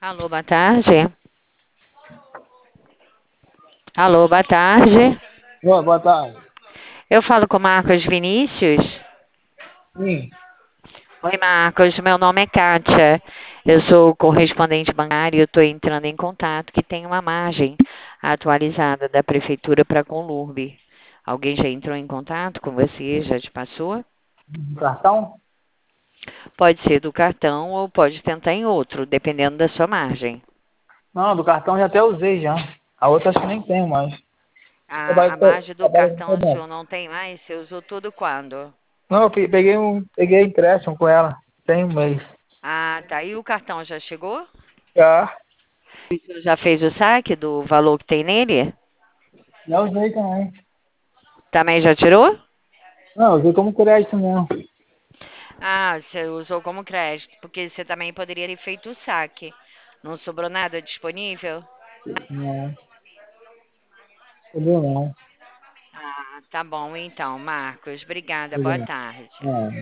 Alô, boa tarde. Alô, boa tarde. Boa tarde. Eu falo com Marcos Vinícius. Sim. Oi, Marcos. Meu nome é Kátia. Eu sou correspondente bancário. Estou entrando em contato que tem uma margem atualizada da prefeitura para a Conlurb. Alguém já entrou em contato com você? Já te passou? Cartão? Pode ser do cartão ou pode tentar em outro, dependendo da sua margem. Não, do cartão já até usei já. A outra acho que nem tenho mais. A margem do Trabalho cartão com o bom. senhor não tem mais? Você usou tudo quando? Não, eu peguei empréstimo com ela. Tem um mês. Ah, tá. E o cartão já chegou? Já. O senhor já fez o saque do valor que tem nele? Já usei também. Também já tirou? Não, usei como crédito mesmo. Ah, você usou como crédito, porque você também poderia ter feito o saque. Não sobrou nada disponível? Não, entendeu não. Ah, tá bom então, Marcos. Obrigada. Boa Entendeu? tarde. Não.